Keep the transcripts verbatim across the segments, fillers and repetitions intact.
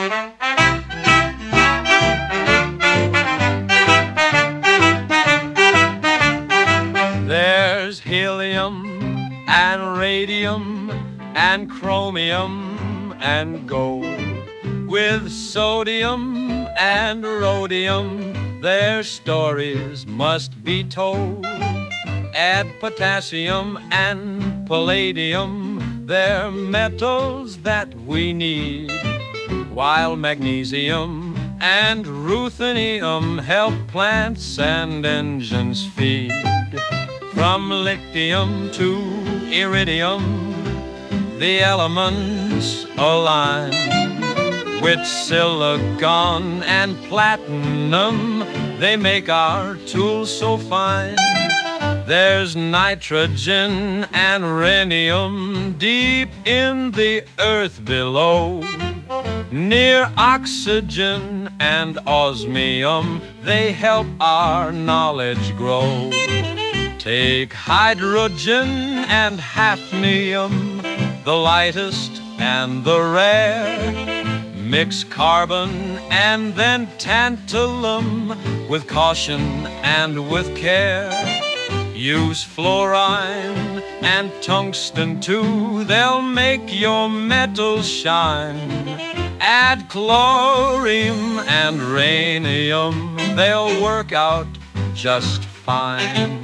There's helium and radium and chromium and gold. With sodium and rhodium, their stories must be told. Add potassium and palladium, they're metals that we need, while magnesium and ruthenium help plants and engines feed. From lithium to iridium, the elements align. With silicon and platinum, they make our tools so fine. There's nitrogen and rhenium deep in the earth below. Near oxygen and osmium, they help our knowledge grow. Take hydrogen and hafnium, the lightest and the rare. Mix carbon and then tantalum with caution and with care. Use fluorine and tungsten too, they'll make your metals shine. Add chlorine and rhenium, they'll work out just fine.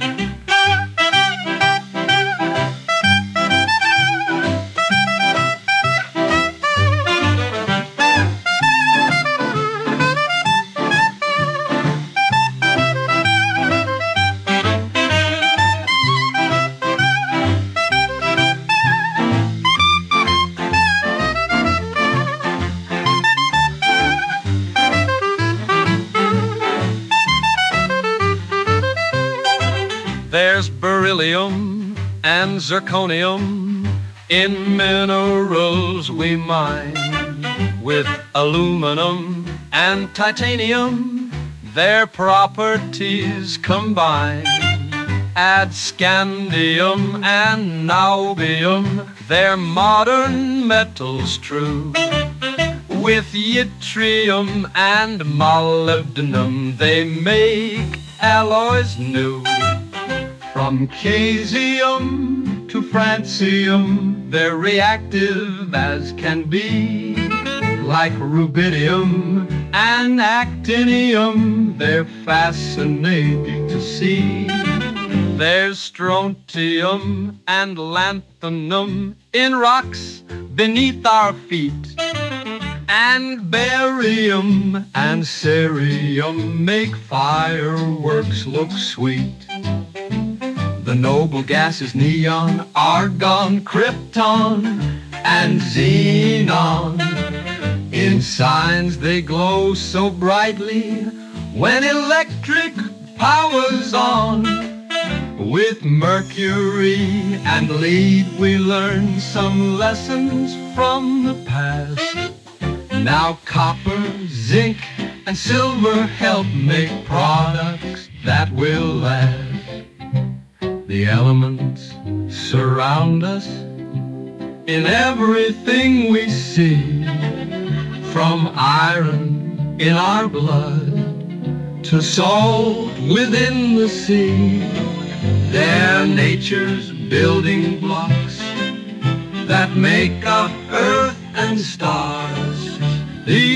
There's beryllium and zirconium in minerals we mine. With aluminum and titanium, their properties combine. Add scandium and niobium, they're modern metals true. With yttrium and molybdenum, they make alloys new. From caesium to francium, they're reactive as can be. Like rubidium and actinium, they're fascinating to see. There's strontium and lanthanum in rocks beneath our feet. And barium and cerium make fireworks look sweet. The noble gases neon, argon, krypton, and xenon. In signs they glow so brightly when electric power's on. With mercury and lead we learn some lessons from the past. Now copper, zinc, and silver help make products that will last. The elements surround us in everything we see, from iron in our blood to salt within the sea. They're nature's building blocks that make up earth and stars. These